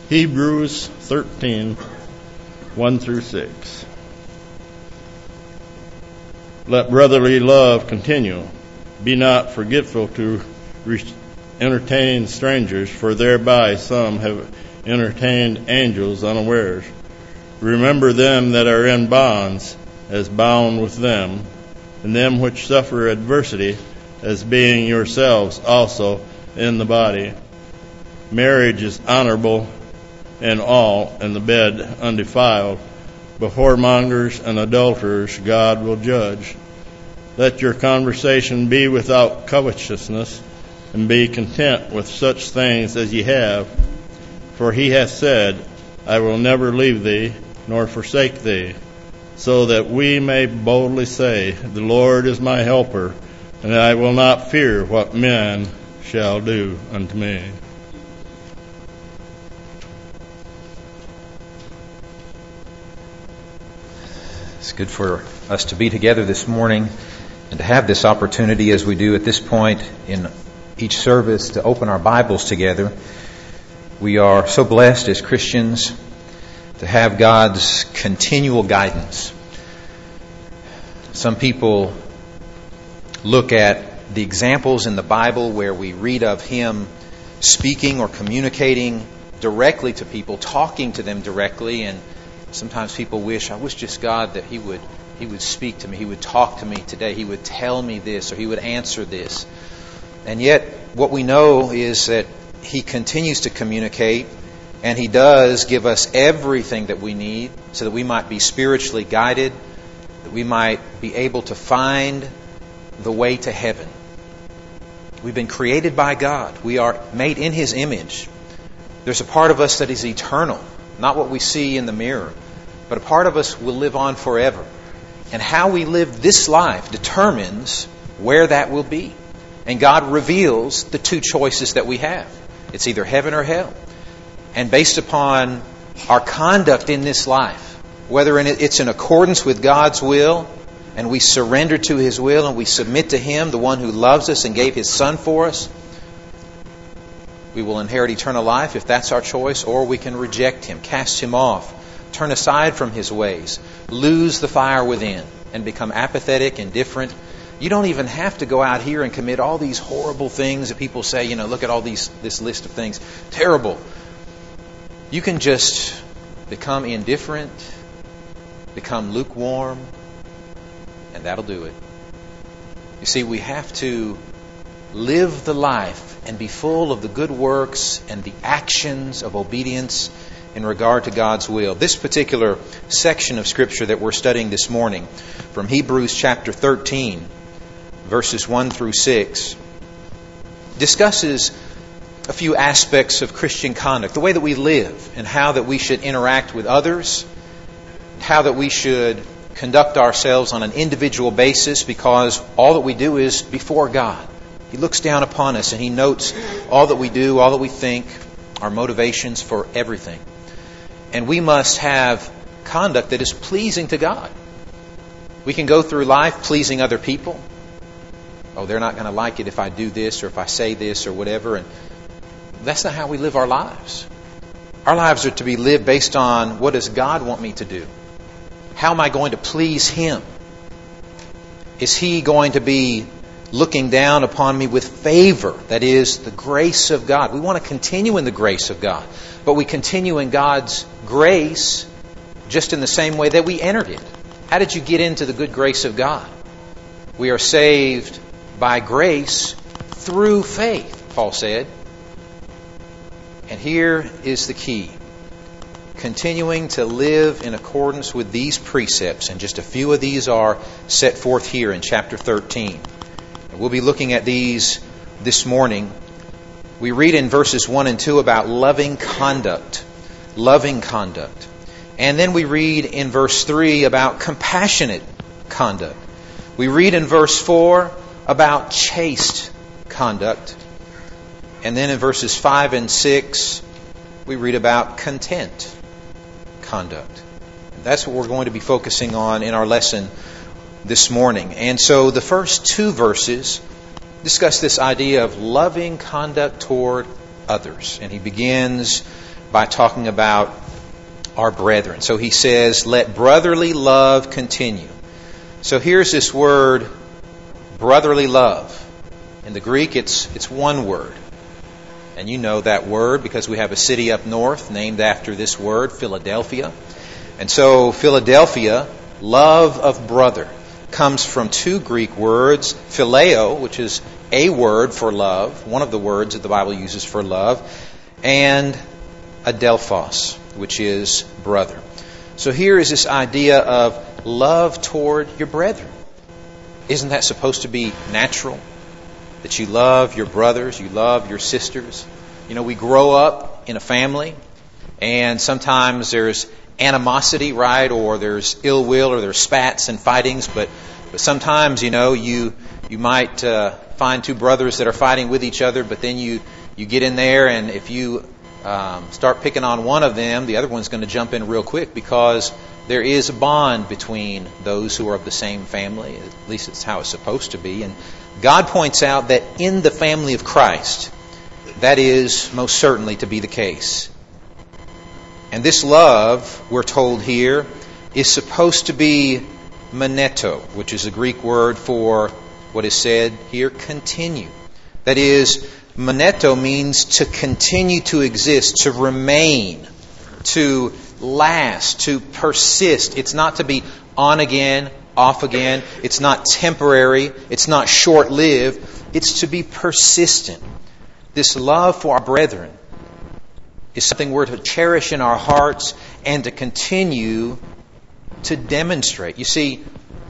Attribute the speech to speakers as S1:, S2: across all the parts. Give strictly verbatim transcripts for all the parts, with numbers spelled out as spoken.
S1: Hebrews thirteen, one through six. Let brotherly love continue. Be not forgetful to re- entertain strangers, for thereby some have entertained angels unawares. Remember them that are in bonds, as bound with them, and them which suffer adversity, as being yourselves also in the body. Marriage is honorable in all, and the bed undefiled. But whoremongers and adulterers God will judge. Let your conversation be without covetousness, and be content with such things as ye have. For he hath said, I will never leave thee, nor forsake thee, so that we may boldly say, the Lord is my helper, and I will not fear what men shall do unto me.
S2: It's good for us to be together this morning and to have this opportunity, as we do at this point in each service, to open our Bibles together. We are so blessed as Christians to have God's continual guidance. Some people look at the examples in the Bible where we read of Him speaking or communicating directly to people, talking to them directly, and sometimes people wish, I wish just God that He would He would speak to me, He would talk to me today, He would tell me this, or He would answer this. And yet, what we know is that He continues to communicate, and He does give us everything that we need so that we might be spiritually guided, that we might be able to find the way to heaven. We've been created by God. We are made in His image. There's a part of us that is eternal, not what we see in the mirror, but a part of us will live on forever. And how we live this life determines where that will be. And God reveals the two choices that we have. It's either heaven or hell. And based upon our conduct in this life, whether it's in accordance with God's will, and we surrender to His will, and we submit to Him, the one who loves us and gave His Son for us, we will inherit eternal life if that's our choice, or we can reject Him, cast Him off, turn aside from His ways, lose the fire within, and become apathetic, indifferent. You don't even have to go out here and commit all these horrible things that people say, you know, look at all these this list of things. Terrible. You can just become indifferent, become lukewarm, and that'll do it. You see, we have to live the life and be full of the good works and the actions of obedience in regard to God's will. This particular section of Scripture that we're studying this morning, from Hebrews chapter thirteen, verses one through six, discusses a few aspects of Christian conduct, the way that we live, and how that we should interact with others, how that we should conduct ourselves on an individual basis, because all that we do is before God. He looks down upon us and He notes all that we do, all that we think, our motivations for everything. And we must have conduct that is pleasing to God. We can go through life pleasing other people. Oh, they're not going to like it if I do this or if I say this or whatever. And that's not how we live our lives. Our lives are to be lived based on, what does God want me to do? How am I going to please Him? Is He going to be looking down upon me with favor? That is, the grace of God. We want to continue in the grace of God. But we continue in God's grace just in the same way that we entered it. How did you get into the good grace of God? We are saved by grace through faith, Paul said. And here is the key. Continuing to live in accordance with these precepts. And just a few of these are set forth here in chapter thirteen. And we'll be looking at these this morning. We read in verses one and two about loving conduct. Loving conduct. And then we read in verse three about compassionate conduct. We read in verse four about chaste conduct. And then in verses five and six, we read about content conduct. That's what we're going to be focusing on in our lesson this morning. And so the first two verses discuss this idea of loving conduct toward others. And he begins by talking about our brethren. So he says, let brotherly love continue. So here's this word, brotherly love. In the Greek, it's it's one word. And you know that word because we have a city up north named after this word, Philadelphia. And so Philadelphia, love of brother, comes from two Greek words, phileo, which is a word for love, one of the words that the Bible uses for love, and adelphos, which is brother. So here is this idea of love toward your brethren. Isn't that supposed to be natural? That you love your brothers, you love your sisters. You know, we grow up in a family, and sometimes there's animosity, right? Or there's ill will, or there's spats and fightings. But, but sometimes, you know, you you might uh, find two brothers that are fighting with each other, but then you, you get in there, and if you um, start picking on one of them, the other one's going to jump in real quick because there is a bond between those who are of the same family. At least it's how it's supposed to be. And God points out that in the family of Christ, that is most certainly to be the case. And this love, we're told here, is supposed to be moneto, which is a Greek word for what is said here, continue. That is, moneto means to continue to exist, to remain, to last, to persist. It's not to be on again, off again. It's not temporary. It's not short-lived. It's to be persistent. This love for our brethren is something we're to cherish in our hearts and to continue to demonstrate. You see,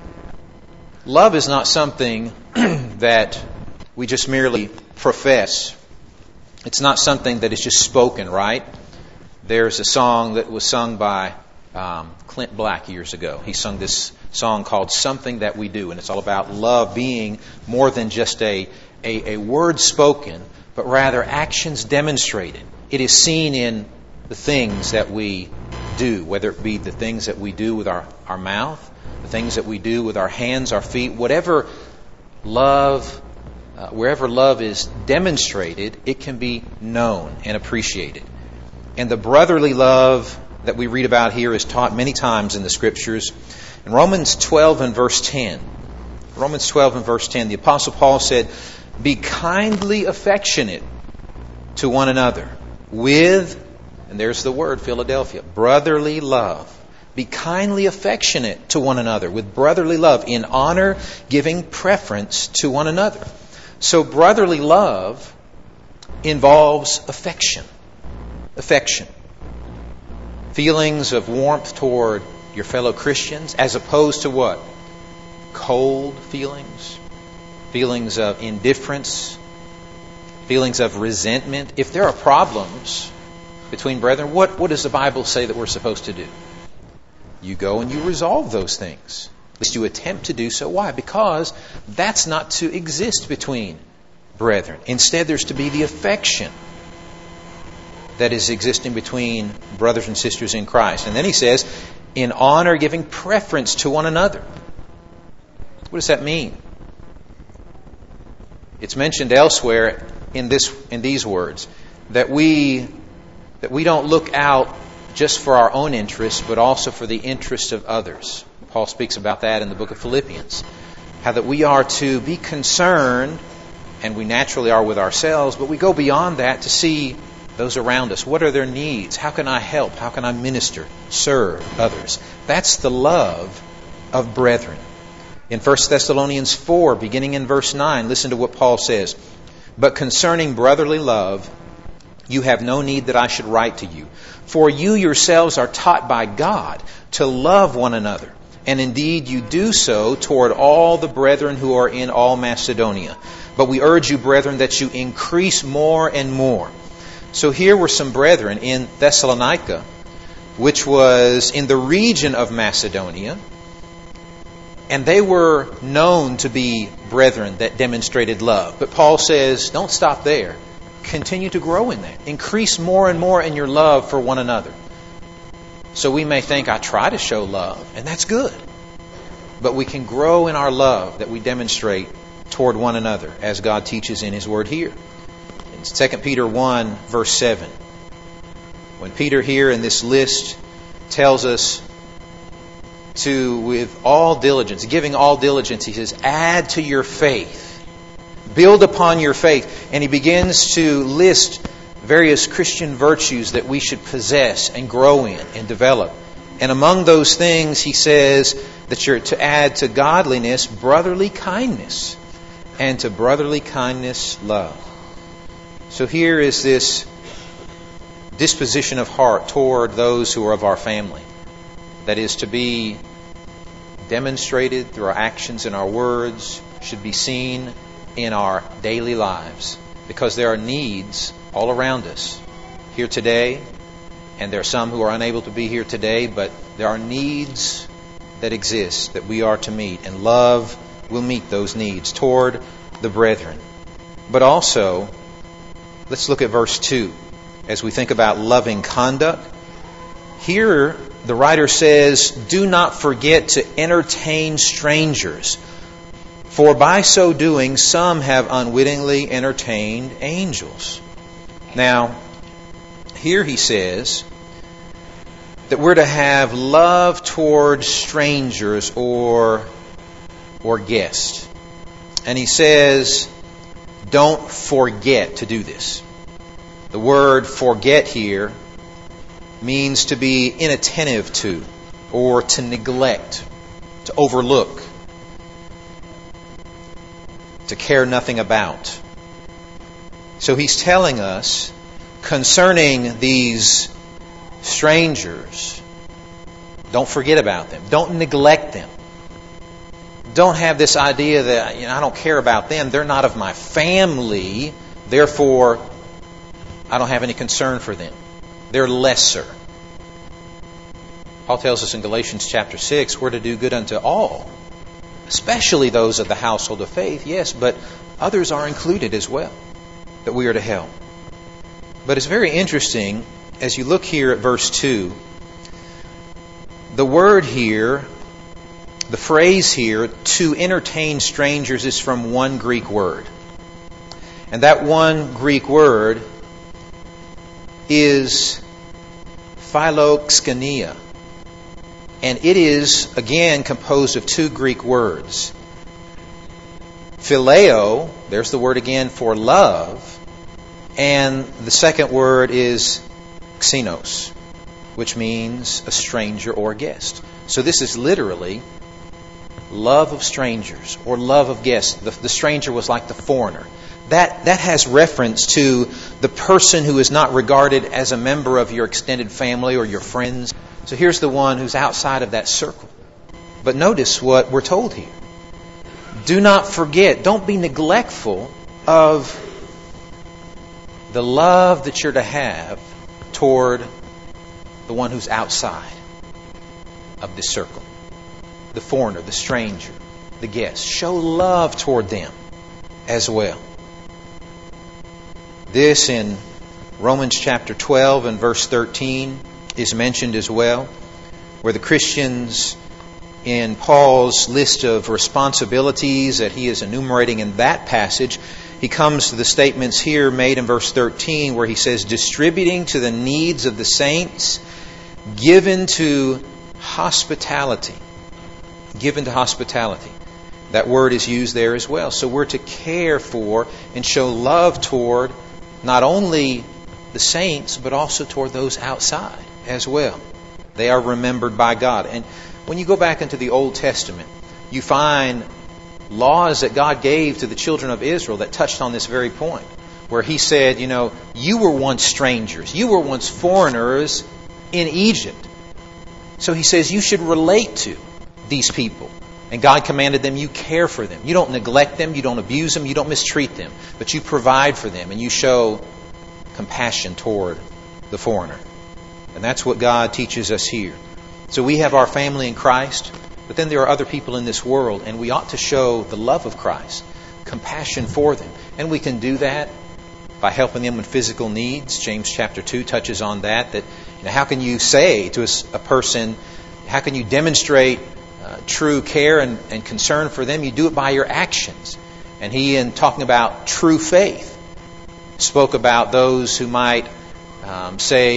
S2: love is not something that we just merely profess. It's not something that is just spoken, right? There's a song that was sung by um, Clint Black years ago. He sung this song called Something That We Do, and it's all about love being more than just a, a, a word spoken, but rather actions demonstrated. It is seen in the things that we do, whether it be the things that we do with our, our mouth, the things that we do with our hands, our feet, whatever love, uh, wherever love is demonstrated, it can be known and appreciated. And the brotherly love that we read about here is taught many times in the Scriptures. In Romans twelve and verse ten, Romans twelve and verse ten, the Apostle Paul said, be kindly affectionate to one another with, and there's the word, Philadelphia, brotherly love. Be kindly affectionate to one another with brotherly love, in honor, giving preference to one another. So brotherly love involves affection. Affection. Feelings of warmth toward your fellow Christians, as opposed to what? Cold feelings. Feelings of indifference. Feelings of resentment. If there are problems between brethren, what, what does the Bible say that we're supposed to do? You go and you resolve those things. At least you attempt to do so. Why? Because that's not to exist between brethren. Instead, there's to be the affection that is existing between brothers and sisters in Christ. And then he says, in honor, giving preference to one another. What does that mean? It's mentioned elsewhere in this in these words that we that we don't look out just for our own interests, but also for the interests of others. Paul speaks about that in the book of Philippians. How that we are to be concerned, and we naturally are with ourselves, but we go beyond that to see those around us. What are their needs? How can I help? How can I minister, serve others? That's the love of brethren. In First Thessalonians four, beginning in verse nine, listen to what Paul says. But concerning brotherly love, you have no need that I should write to you. For you yourselves are taught by God to love one another. And indeed you do so toward all the brethren who are in all Macedonia. But we urge you, brethren, that you increase more and more. So here were some brethren in Thessalonica, which was in the region of Macedonia. And they were known to be brethren that demonstrated love. But Paul says, don't stop there. Continue to grow in that. Increase more and more in your love for one another. So we may think, I try to show love, and that's good. But we can grow in our love that we demonstrate toward one another, as God teaches in His Word here. In Second Peter one, verse seven, When Peter here in this list tells us to, with all diligence, giving all diligence, he says, add to your faith. Build upon your faith. And he begins to list various Christian virtues that we should possess and grow in and develop. And among those things, he says that you're to add to godliness brotherly kindness, and to brotherly kindness love. So here is this disposition of heart toward those who are of our family that is to be demonstrated through our actions and our words, should be seen in our daily lives, because there are needs all around us here today, and there are some who are unable to be here today, but there are needs that exist that we are to meet, and love will meet those needs toward the brethren. But also, let's look at verse two as we think about loving conduct. Here, the writer says, do not forget to entertain strangers, for by so doing some have unwittingly entertained angels. Now, here he says that we're to have love toward strangers or, or guests. And he says, don't forget to do this. The word forget here means to be inattentive to, or to neglect, to overlook, to care nothing about. So he's telling us concerning these strangers, don't forget about them. Don't neglect them. Don't have this idea that, you know, I don't care about them. They're not of my family. Therefore, I don't have any concern for them. They're lesser. Paul tells us in Galatians chapter six, we're to do good unto all, especially those of the household of faith, yes, but others are included as well that we are to help. But it's very interesting as you look here at verse two, the word here, the phrase here, to entertain strangers, is from one Greek word. And that one Greek word is philoxenia. And it is, again, composed of two Greek words. Phileo, there's the word again for love. And the second word is xenos, which means a stranger or a guest. So this is literally love of strangers or love of guests. The, the stranger was like the foreigner. That, that has reference to the person who is not regarded as a member of your extended family or your friends. So here's the one who's outside of that circle. But notice what we're told here. Do not forget, don't be neglectful of the love that you're to have toward the one who's outside of this circle. The foreigner, the stranger, the guest. Show love toward them as well. This in Romans chapter twelve and verse thirteen is mentioned as well, where the Christians, in Paul's list of responsibilities that he is enumerating in that passage, he comes to the statements here made in verse thirteen, where he says, distributing to the needs of the saints, given to hospitality. Given to hospitality. That word is used there as well. So we're to care for and show love toward not only the saints, but also toward those outside as well. They are remembered by God. And when you go back into the Old Testament, you find laws that God gave to the children of Israel that touched on this very point, where He said, you know, you were once strangers, you were once foreigners in Egypt. So He says you should relate to these people. And God commanded them, you care for them. You don't neglect them, you don't abuse them, you don't mistreat them, but you provide for them and you show compassion toward the foreigner. And that's what God teaches us here. So we have our family in Christ, but then there are other people in this world, and we ought to show the love of Christ, compassion for them. And we can do that by helping them with physical needs. James chapter two touches on that. That you know, how can you say to a, a person, how can you demonstrate uh, true care and, and concern for them? You do it by your actions. And he, in talking about true faith, spoke about those who might um, say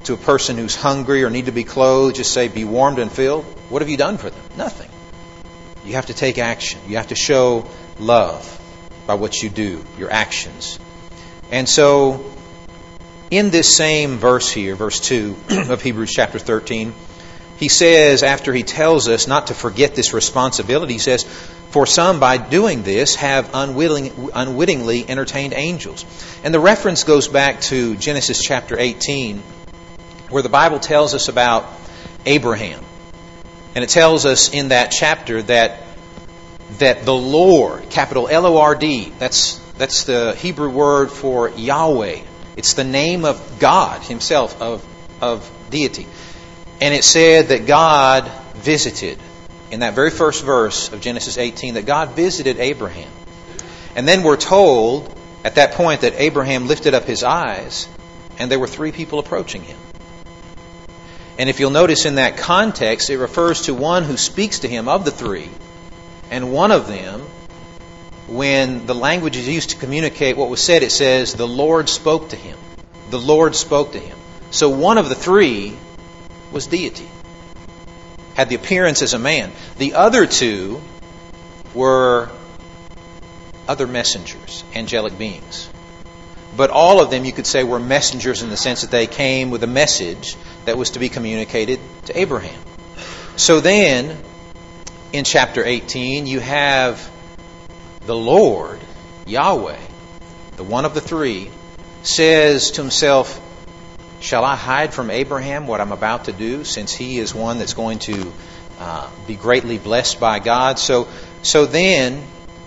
S2: to a person who's hungry or need to be clothed, just say, be warmed and filled. What have you done for them? Nothing. You have to take action. You have to show love by what you do, your actions. And so, in this same verse here, verse two of Hebrews chapter thirteen, he says, after he tells us not to forget this responsibility, he says, for some, by doing this, have unwitting, unwittingly entertained angels. And the reference goes back to Genesis chapter eighteen, where the Bible tells us about Abraham. And it tells us in that chapter that that the Lord, capital L O R D, that's, that's the Hebrew word for Yahweh. It's the name of God Himself, of, of deity. And it said that God visited, in that very first verse of Genesis eighteen, that God visited Abraham. And then we're told at that point that Abraham lifted up his eyes and there were three people approaching him. And if you'll notice in that context, it refers to one who speaks to him of the three. And one of them, when the language is used to communicate what was said, it says, the Lord spoke to him. The Lord spoke to him. So one of the three was deity. Had the appearance as a man. The other two were other messengers, angelic beings. But all of them, you could say, were messengers in the sense that they came with a message that was to be communicated to Abraham. So then, in chapter eighteen, you have the Lord, Yahweh, the one of the three, says to himself, shall I hide from Abraham what I'm about to do, since he is one that's going to uh, be greatly blessed by God? So, so then,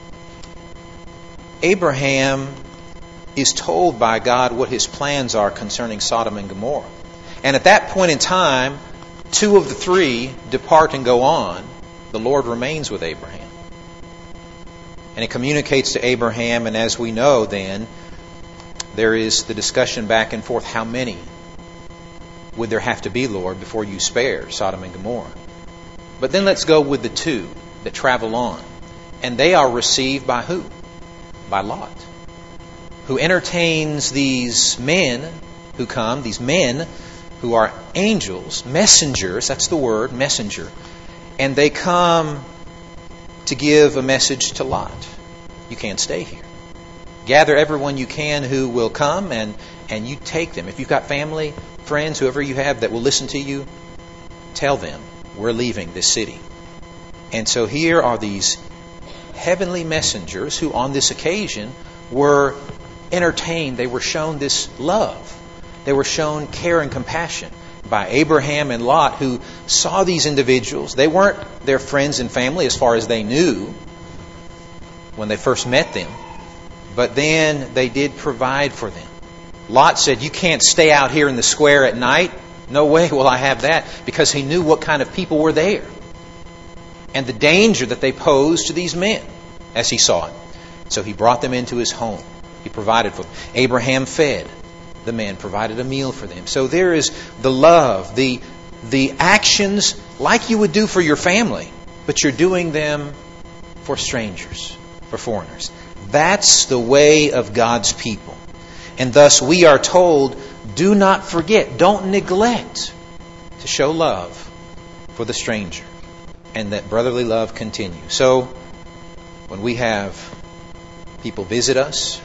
S2: Abraham is told by God what his plans are concerning Sodom and Gomorrah. And at that point in time, two of the three depart and go on. The Lord remains with Abraham. And it communicates to Abraham, and as we know then, there is the discussion back and forth, how many would there have to be, Lord, before you spare Sodom and Gomorrah? But then let's go with the two that travel on. And they are received by who? By Lot, who entertains these men who come, these men who are angels, messengers, that's the word, messenger. And they come to give a message to Lot. You can't stay here. Gather everyone you can who will come, and, and you take them. If you've got family, friends, whoever you have that will listen to you, tell them, we're leaving this city. And so here are these heavenly messengers who on this occasion were entertained. They were shown this love. They were shown care and compassion by Abraham and Lot, who saw these individuals. They weren't their friends and family as far as they knew when they first met them. But then they did provide for them. Lot said, you can't stay out here in the square at night. No way will I have that, because he knew what kind of people were there and the danger that they posed to these men as he saw it. So he brought them into his home. He provided for them. Abraham fed the men, provided a meal for them. So there is the love, the, the actions like you would do for your family, but you're doing them for strangers, for foreigners. That's the way of God's people. And thus we are told, do not forget, don't neglect to show love for the stranger, and that brotherly love continue. So when we have people visit us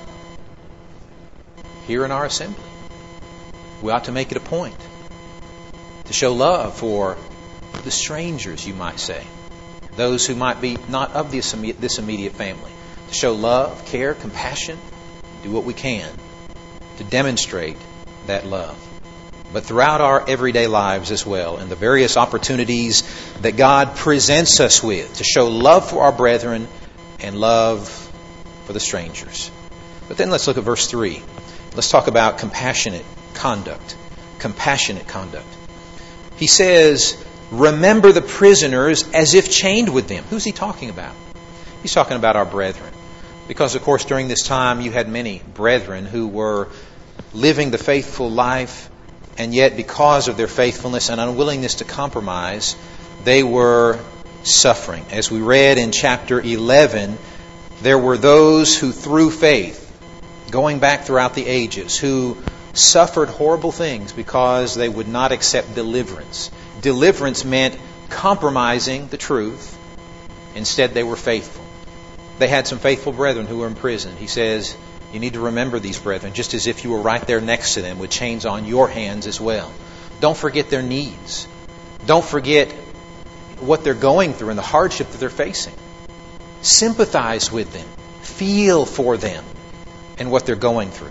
S2: here in our assembly, we ought to make it a point to show love for the strangers, you might say, those who might be not of this this immediate family. To show love, care, compassion, do what we can to demonstrate that love. But throughout our everyday lives as well, and the various opportunities that God presents us with to show love for our brethren and love for the strangers. But then let's look at verse three. Let's talk about compassionate conduct. Compassionate conduct. He says, remember the prisoners as if chained with them. Who's he talking about? He's talking about our brethren. Because, of course, during this time you had many brethren who were living the faithful life, and yet because of their faithfulness and unwillingness to compromise, they were suffering. As we read in chapter eleven, there were those who through faith, going back throughout the ages, who suffered horrible things because they would not accept deliverance. Deliverance meant compromising the truth. Instead, they were faithful. They had some faithful brethren who were in prison. He says, you need to remember these brethren, just as if you were right there next to them with chains on your hands as well. Don't forget their needs. Don't forget what they're going through and the hardship that they're facing. Sympathize with them. Feel for them and what they're going through.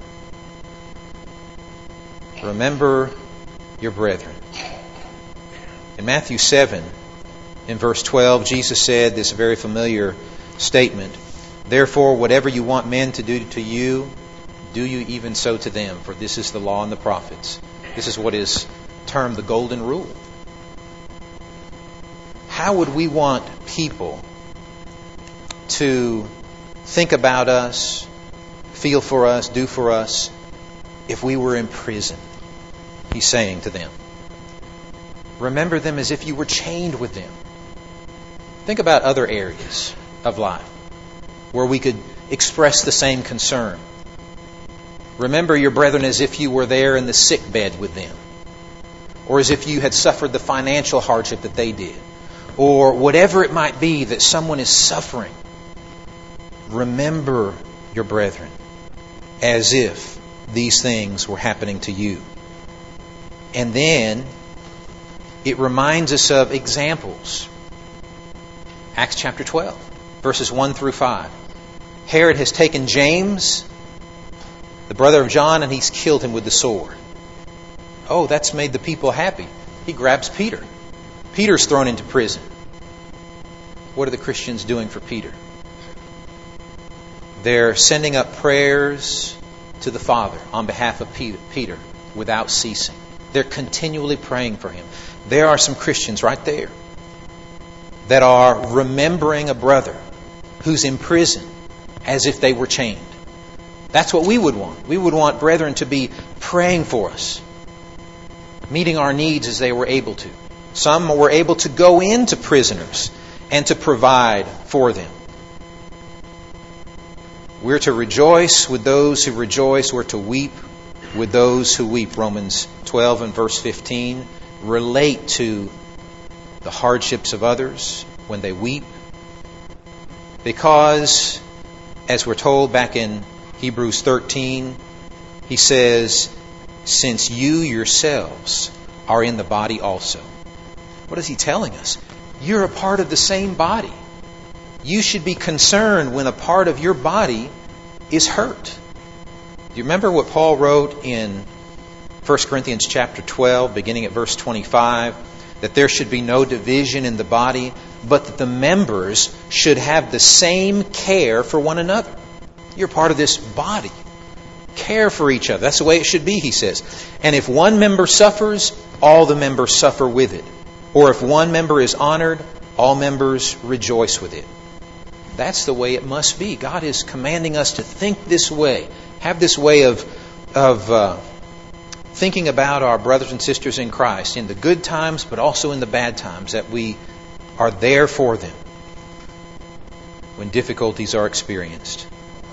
S2: Remember your brethren. In Matthew seven, in verse twelve, Jesus said this very familiar statement, therefore, whatever you want men to do to you, do you even so to them, for this is the law and the prophets. This is what is termed the golden rule. How would we want people to think about us, feel for us, do for us, if we were in prison? He's saying to them, remember them as if you were chained with them. Think about other areas of life where we could express the same concern. Remember your brethren as if you were there in the sick bed with them, or as if you had suffered the financial hardship that they did, or whatever it might be that someone is suffering. Remember your brethren as if these things were happening to you. And then it reminds us of examples. Acts chapter twelve, verses one through five. Herod has taken James, the brother of John, and he's killed him with the sword. Oh, that's made the people happy. He grabs Peter. Peter's thrown into prison. What are the Christians doing for Peter? They're sending up prayers to the Father on behalf of Peter without ceasing. They're continually praying for him. There are some Christians right there that are remembering a brother who's in prison as if they were chained. That's what we would want. We would want brethren to be praying for us, meeting our needs as they were able to. Some were able to go into prisoners and to provide for them. We're to rejoice with those who rejoice. We're to weep with those who weep. Romans twelve and verse fifteen relate to the hardships of others when they weep. Because, as we're told back in Hebrews thirteen, he says, since you yourselves are in the body also. What is he telling us? You're a part of the same body. You should be concerned when a part of your body is hurt. Do you remember what Paul wrote in First Corinthians chapter twelve, beginning at verse twenty-five? That there should be no division in the body, but that the members should have the same care for one another. You're part of this body. Care for each other. That's the way it should be, he says. And if one member suffers, all the members suffer with it. Or if one member is honored, all members rejoice with it. That's the way it must be. God is commanding us to think this way. Have this way of, of uh, thinking about our brothers and sisters in Christ in the good times, but also in the bad times, that we are there for them when difficulties are experienced.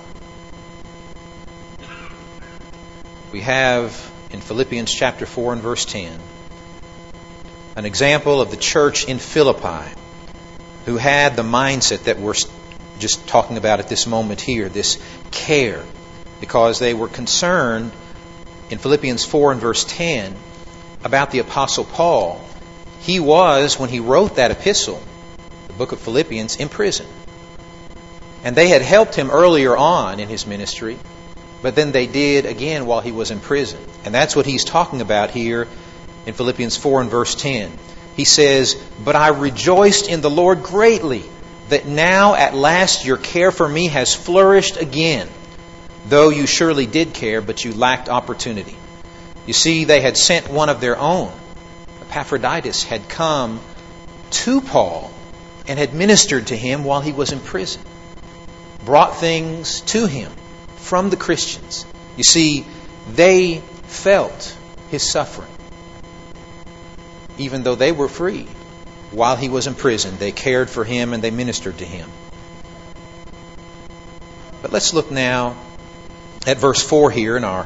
S2: We have in Philippians chapter four and verse ten an example of the church in Philippi who had the mindset that we're just talking about at this moment here, this care, because they were concerned in Philippians four and verse ten about the Apostle Paul. He was, when he wrote that epistle, the book of Philippians, in prison. And they had helped him earlier on in his ministry, but then they did again while he was in prison. And that's what he's talking about here in Philippians four and verse ten. He says, but I rejoiced in the Lord greatly that now at last your care for me has flourished again, though you surely did care, but you lacked opportunity. You see, they had sent one of their own. Epaphroditus had come to Paul and had ministered to him while he was in prison. Brought things to him from the Christians. You see, they felt his suffering. Even though they were free, while he was in prison, they cared for him and they ministered to him. But let's look now at verse four here in our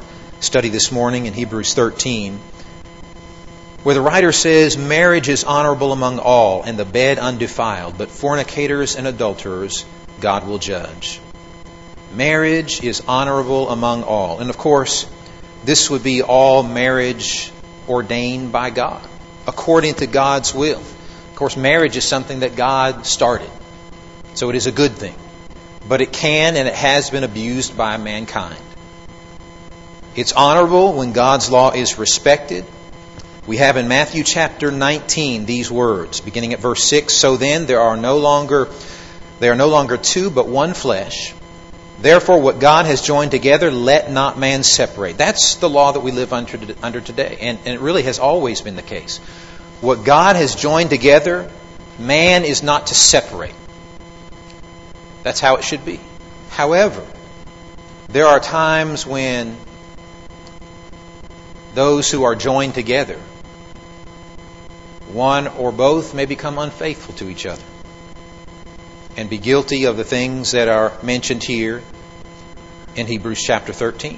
S2: study this morning in Hebrews thirteen, where the writer says, marriage is honorable among all, and the bed undefiled, but fornicators and adulterers God will judge. Marriage is honorable among all. And of course, this would be all marriage ordained by God, according to God's will. Of course, marriage is something that God started, so it is a good thing. But it can and it has been abused by mankind. It's honorable when God's law is respected. We have in Matthew chapter nineteen these words, beginning at verse six. So then there are no longer they are no longer two, but one flesh. Therefore, what God has joined together, let not man separate. That's the law that we live under, under today, and, and it really has always been the case. What God has joined together, man is not to separate. That's how it should be. However, there are times when those who are joined together, one or both, may become unfaithful to each other and be guilty of the things that are mentioned here in Hebrews chapter thirteen.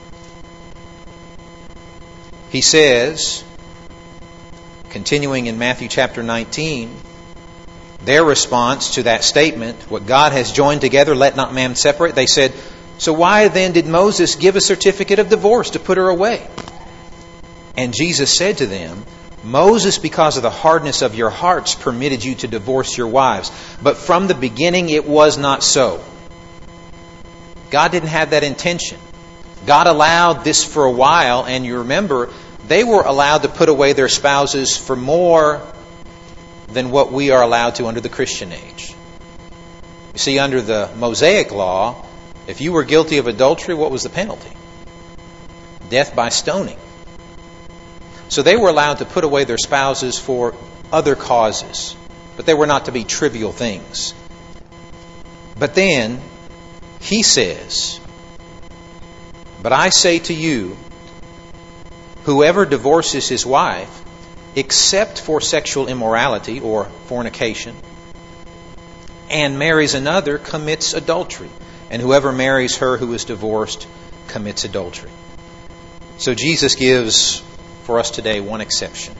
S2: He says, continuing in Matthew chapter nineteen, their response to that statement, what God has joined together, let not man separate, they said, so why then did Moses give a certificate of divorce to put her away? And Jesus said to them, Moses, because of the hardness of your hearts, permitted you to divorce your wives. But from the beginning it was not so. God didn't have that intention. God allowed this for a while, and you remember, they were allowed to put away their spouses for more than what we are allowed to under the Christian age. You see, under the Mosaic law, if you were guilty of adultery, what was the penalty? Death by stoning. So they were allowed to put away their spouses for other causes, but they were not to be trivial things. But then, he says, but I say to you, whoever divorces his wife, except for sexual immorality or fornication, and marries another, commits adultery. And whoever marries her who is divorced commits adultery. So Jesus gives for us today one exception.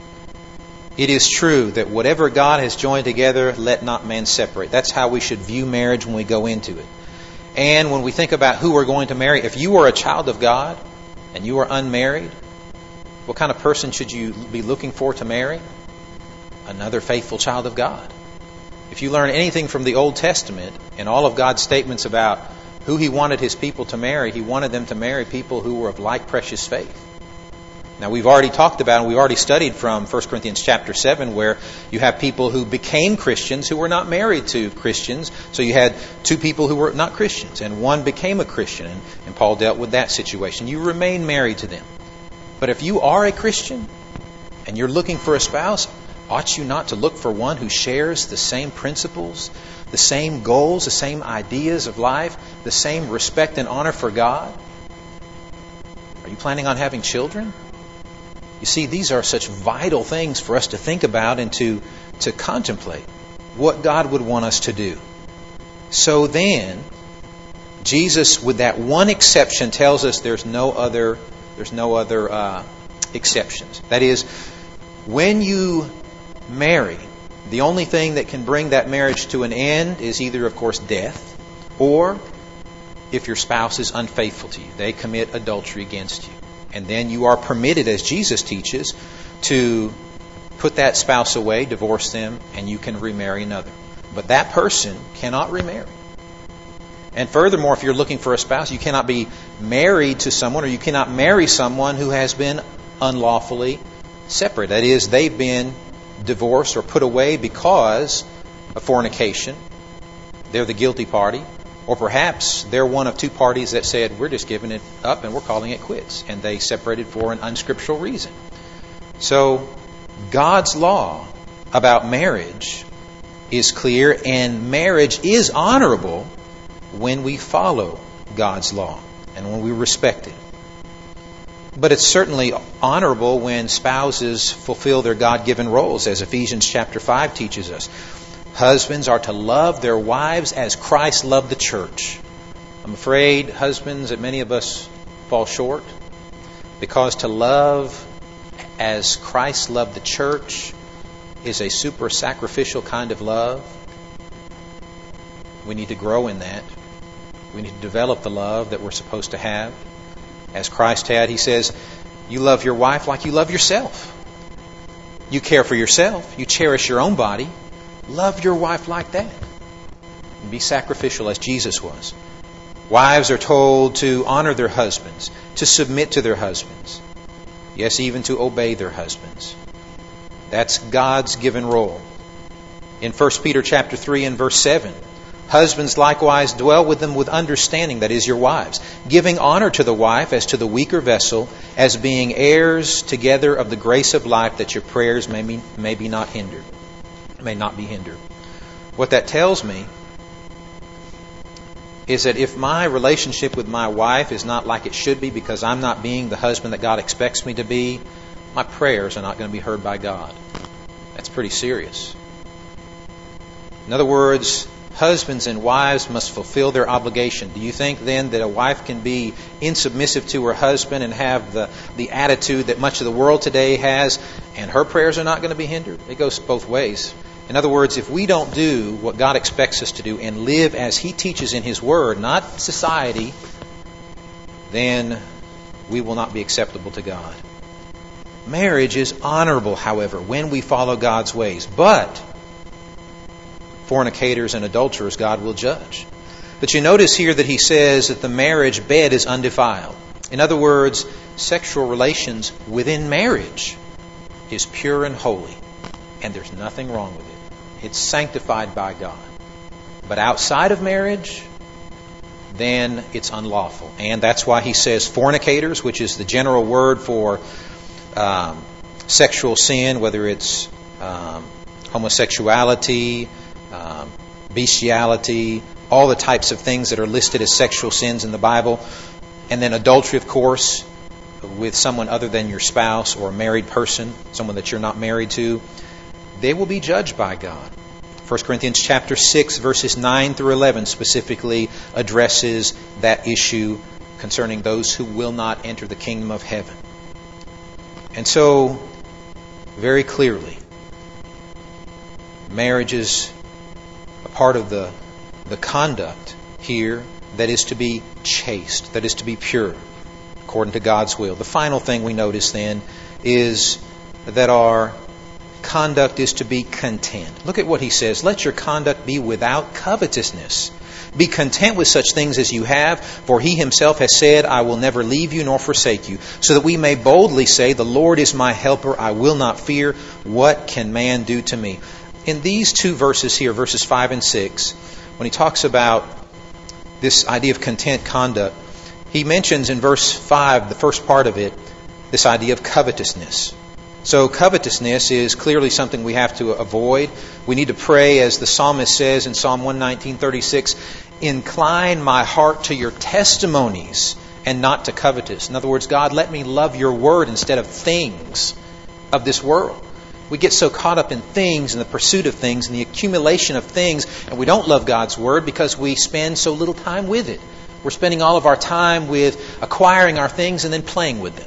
S2: It is true that whatever God has joined together, let not man separate. That's how we should view marriage when we go into it. And when we think about who we're going to marry, if you are a child of God and you are unmarried, what kind of person should you be looking for to marry? Another faithful child of God. If you learn anything from the Old Testament and all of God's statements about who He wanted His people to marry, He wanted them to marry people who were of like precious faith. Now, we've already talked about and we've already studied from First Corinthians chapter seven, where you have people who became Christians who were not married to Christians. So you had two people who were not Christians, and one became a Christian, and, and Paul dealt with that situation. You remain married to them. But if you are a Christian and you're looking for a spouse, ought you not to look for one who shares the same principles, the same goals, the same ideas of life, the same respect and honor for God? Are you planning on having children? You see, these are such vital things for us to think about and to, to contemplate what God would want us to do. So then, Jesus, with that one exception, tells us there's no other, there's no other uh, exceptions. That is, when you marry, the only thing that can bring that marriage to an end is either, of course, death, or if your spouse is unfaithful to you, they commit adultery against you. And then you are permitted, as Jesus teaches, to put that spouse away, divorce them, and you can remarry another. But that person cannot remarry. And furthermore, if you're looking for a spouse, you cannot be married to someone, or you cannot marry someone who has been unlawfully separate. That is, they've been divorced or put away because of fornication. They're the guilty party. Or perhaps they're one of two parties that said, we're just giving it up and we're calling it quits. And they separated for an unscriptural reason. So God's law about marriage is clear, and marriage is honorable when we follow God's law and when we respect it. But it's certainly honorable when spouses fulfill their God-given roles, as Ephesians chapter five teaches us. Husbands are to love their wives as Christ loved the church. I'm afraid, husbands, that many of us fall short. Because to love as Christ loved the church is a super sacrificial kind of love. We need to grow in that. We need to develop the love that we're supposed to have. As Christ had, He says, you love your wife like you love yourself. You care for yourself. You cherish your own body. Love your wife like that. And be sacrificial as Jesus was. Wives are told to honor their husbands, to submit to their husbands. Yes, even to obey their husbands. That's God's given role. In First Peter chapter three and verse seven, husbands likewise dwell with them with understanding, that is, your wives, giving honor to the wife as to the weaker vessel, as being heirs together of the grace of life, that your prayers may be, may be not hindered, may not be hindered. What that tells me is that if my relationship with my wife is not like it should be because I'm not being the husband that God expects me to be, my prayers are not going to be heard by God. That's pretty serious. In other words, husbands and wives must fulfill their obligation. Do you think then that a wife can be insubmissive to her husband and have the, the attitude that much of the world today has, and her prayers are not going to be hindered? It goes both ways. In other words, if we don't do what God expects us to do and live as He teaches in His Word, not society, then we will not be acceptable to God. Marriage is honorable, however, when we follow God's ways. But fornicators and adulterers God will judge. But you notice here that He says that the marriage bed is undefiled. In other words, sexual relations within marriage is pure and holy. And there's nothing wrong with it. It's sanctified by God. But outside of marriage, then it's unlawful. And that's why He says fornicators, which is the general word for um, sexual sin, whether it's um, homosexuality, um, bestiality, all the types of things that are listed as sexual sins in the Bible. And then adultery, of course, with someone other than your spouse or a married person, someone that you're not married to. They will be judged by God. First Corinthians chapter six, verses nine through eleven specifically addresses that issue concerning those who will not enter the kingdom of heaven. And so, very clearly, marriage is a part of the, the conduct here that is to be chaste, that is to be pure, according to God's will. The final thing we notice then is that our conduct is to be content. Look at what He says. Let your conduct be without covetousness. Be content with such things as you have, for He Himself has said, I will never leave you nor forsake you, so that we may boldly say, the Lord is my helper, I will not fear. What can man do to me? In these two verses here, verses five and six, when He talks about this idea of content conduct, He mentions in verse five, the first part of it, this idea of covetousness. So covetousness is clearly something we have to avoid. We need to pray, as the psalmist says in Psalm one nineteen thirty-six, incline my heart to your testimonies and not to covetous. In other words, God, let me love your word instead of things of this world. We get so caught up in things and the pursuit of things and the accumulation of things, and we don't love God's word because we spend so little time with it. We're spending all of our time with acquiring our things and then playing with them.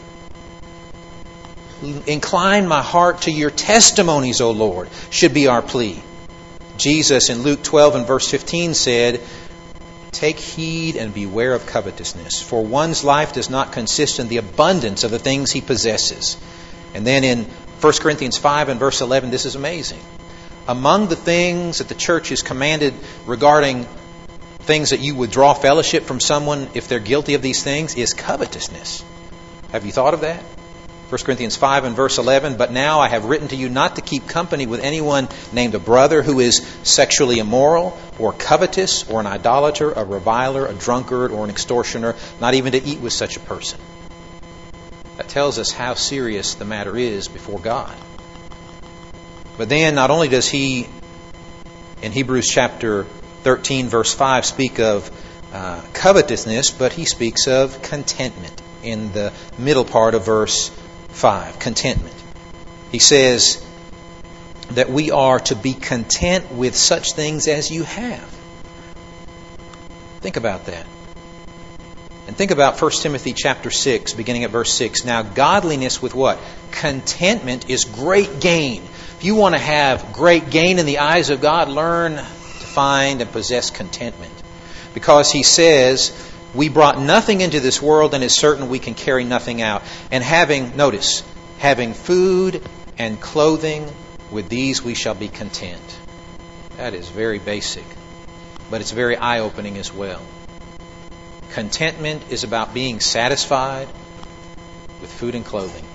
S2: Incline my heart to your testimonies, O Lord, should be our plea. Jesus in Luke twelve and verse fifteen said, take heed and beware of covetousness, for one's life does not consist in the abundance of the things he possesses. And then in First Corinthians five and verse eleven, this is amazing. Among the things that the church is commanded regarding things that you would draw fellowship from someone if they're guilty of these things is covetousness. Have you thought of that? First Corinthians five and verse eleven, but now I have written to you not to keep company with anyone named a brother who is sexually immoral or covetous or an idolater, a reviler, a drunkard, or an extortioner, not even to eat with such a person. That tells us how serious the matter is before God. But then not only does he, in Hebrews chapter thirteen verse five, speak of uh, covetousness, but he speaks of contentment in the middle part of verse five, contentment. He says that we are to be content with such things as you have. Think about that. And think about First Timothy chapter six, beginning at verse six. Now, godliness with what? Contentment is great gain. If you want to have great gain in the eyes of God, learn to find and possess contentment. Because He says, we brought nothing into this world, and it's certain we can carry nothing out. And having, notice, having food and clothing, with these we shall be content. That is very basic, but it's very eye-opening as well. Contentment is about being satisfied with food and clothing,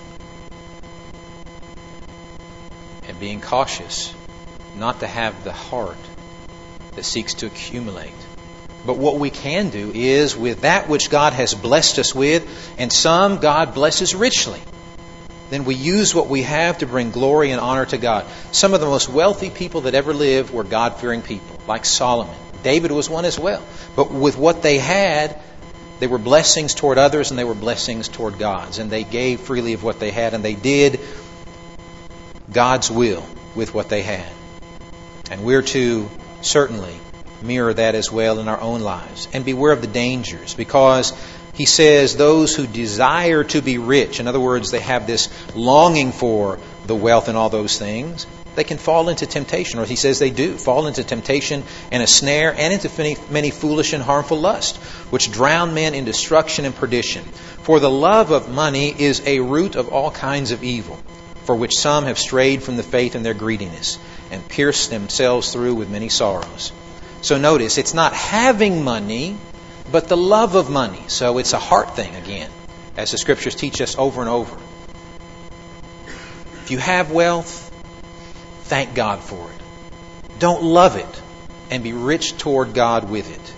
S2: and being cautious not to have the heart that seeks to accumulate. But what we can do is, with that which God has blessed us with, and some God blesses richly, then we use what we have to bring glory and honor to God. Some of the most wealthy people that ever lived were God-fearing people, like Solomon. David was one as well. But with what they had, they were blessings toward others, and they were blessings toward God's. And they gave freely of what they had, and they did God's will with what they had. And we're to certainly mirror that as well in our own lives. And beware of the dangers, because He says those who desire to be rich, in other words, they have this longing for the wealth and all those things, they can fall into temptation, or He says they do, fall into temptation and a snare, and into many, many foolish and harmful lusts, which drown men in destruction and perdition. For the love of money is a root of all kinds of evil, for which some have strayed from the faith in their greediness, and pierced themselves through with many sorrows. So notice, it's not having money, but the love of money. So it's a heart thing again, as the Scriptures teach us over and over. If you have wealth, thank God for it. Don't love it and be rich toward God with it.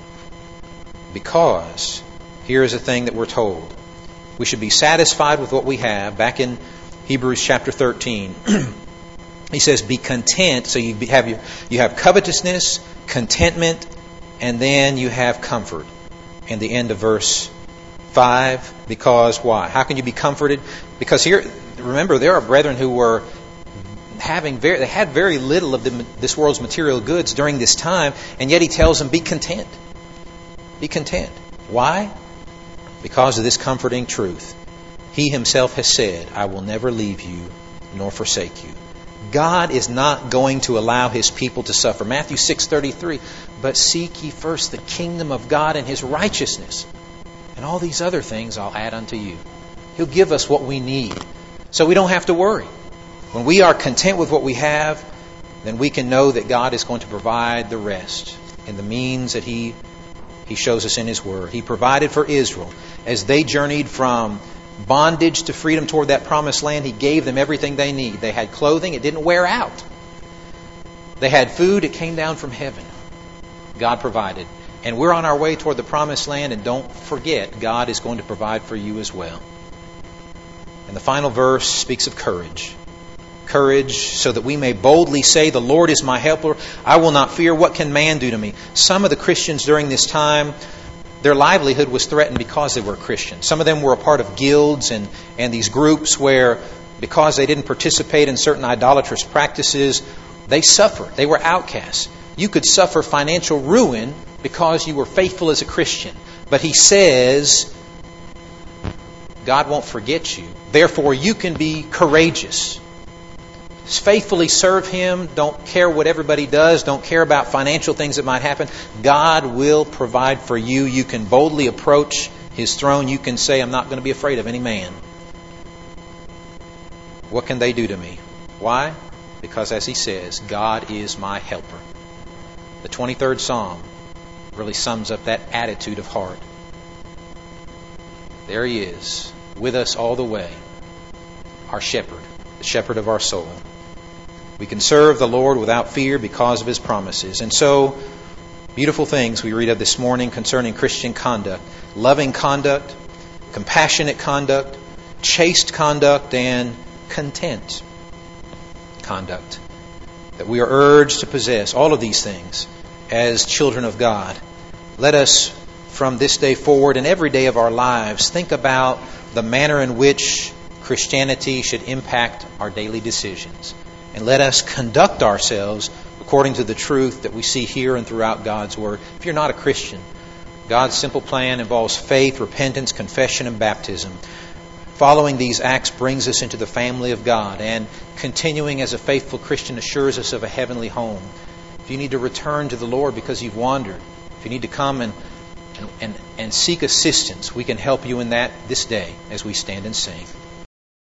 S2: Because here is a thing that we're told. We should be satisfied with what we have. Back in Hebrews chapter thirteen, he says, be content. So you have your, you have covetousness, contentment, and then you have comfort. In the end of verse five, because why? How can you be comforted? Because here, remember, there are brethren who were having very, they had very little of the, this world's material goods during this time, and yet he tells them, be content. Be content. Why? Because of this comforting truth. He Himself has said, I will never leave you nor forsake you. God is not going to allow His people to suffer. Matthew six thirty-three, but seek ye first the kingdom of God and His righteousness, and all these other things I'll add unto you. He'll give us what we need, so we don't have to worry. When we are content with what we have, then we can know that God is going to provide the rest in the means that He, He shows us in His Word. He provided for Israel as they journeyed from bondage to freedom toward that promised land. He gave them everything they need. They had clothing, it didn't wear out. They had food, it came down from heaven. God provided. And we're on our way toward the promised land, and don't forget, God is going to provide for you as well. And the final verse speaks of courage. Courage so that we may boldly say, the Lord is my helper. I will not fear. What can man do to me? Some of the Christians during this time, their livelihood was threatened because they were Christians. Some of them were a part of guilds and, and these groups where, because they didn't participate in certain idolatrous practices, they suffered. They were outcasts. You could suffer financial ruin because you were faithful as a Christian. But He says, God won't forget you. Therefore, you can be courageous. Faithfully serve Him. Don't care what everybody does. Don't care about financial things that might happen. God will provide for you. You can boldly approach His throne. You can say, I'm not going to be afraid of any man. What can they do to me? Why? Because as He says, God is my helper. The twenty-third Psalm really sums up that attitude of heart. There He is, with us all the way. Our shepherd, the shepherd of our soul. We can serve the Lord without fear because of His promises. And so, beautiful things we read of this morning concerning Christian conduct. Loving conduct, compassionate conduct, chaste conduct, and content conduct. That we are urged to possess all of these things as children of God. Let us, from this day forward and every day of our lives, think about the manner in which Christianity should impact our daily decisions. And let us conduct ourselves according to the truth that we see here and throughout God's Word. If you're not a Christian, God's simple plan involves faith, repentance, confession, and baptism. Following these acts brings us into the family of God, and continuing as a faithful Christian assures us of a heavenly home. If you need to return to the Lord because you've wandered, if you need to come and, and, and, and seek assistance, we can help you in that this day as we stand and sing.